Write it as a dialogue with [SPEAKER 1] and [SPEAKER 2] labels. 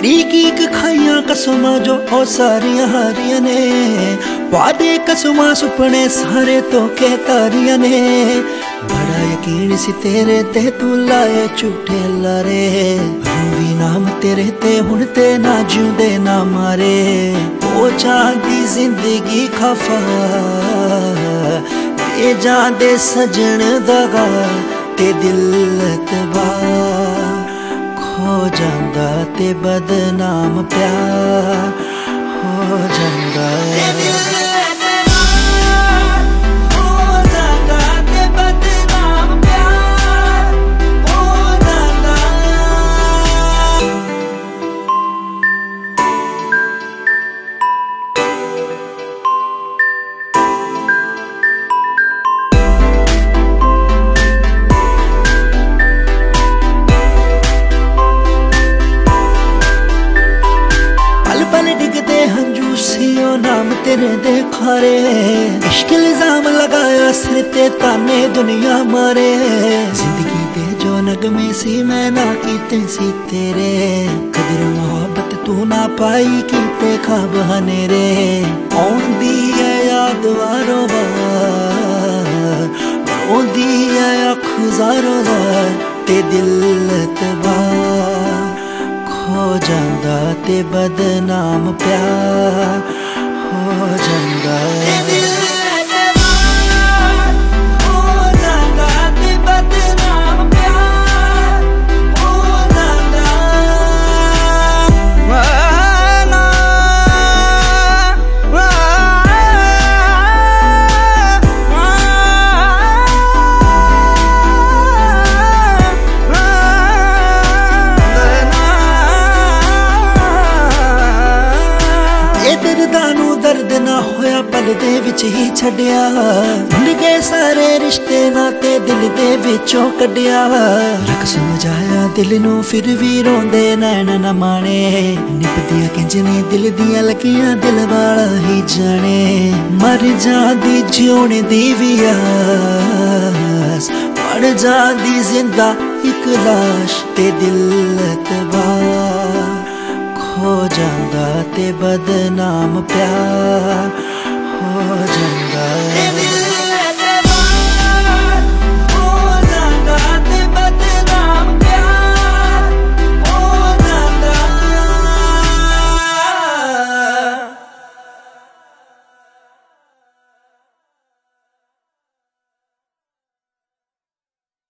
[SPEAKER 1] एक खाइया कसमां जो ओ सारियां हारियां ने, वादे कसमां सुपने सारे धोखे तारियां ने। बड़ा यकीन सी तेरे ते तू लाए झूठे लारे, रूवी नाम तेरे ते हुण ते ना जिउंदे ना मारे। ओ चांदी जिंदगी खफा ते जांदे सजन दगा ते दिल तबाह हो जांदा ते बदनाम प्यार हो जांदा। नाम तेरे दे खारे, इश्क इल्जाम लगाया सिर ते ताने दुनिया मारे। जिंदगी दे जो नगमे सी मैं ना कीते सी तेरे, कदर मोहब्बत तू ना पाई कीते ख्वाब हनेरे। आउंदी है याद वारो वार, आउंदी है अख ज़ारो ज़ार ते दिल तबाह हो जांदा ते बदनाम प्यार हो जांदा। दर्द ना होया पल दे विच ही छड्डिया, भुल गए सारे रिश्ते नाते दिल दे विचों कड्डिया। रख समझाया दिल नू फिर भी रोंदे नैन न माने, निभदियां किंज ने दिल दियां लगियां दिल वाला ही जाने। मर जांदी जिउण दी भी आस, मर जांदी जिंदा इक लाश ते दिल तबाह हो जांदा ते बदनाम प्यार हो जांदा।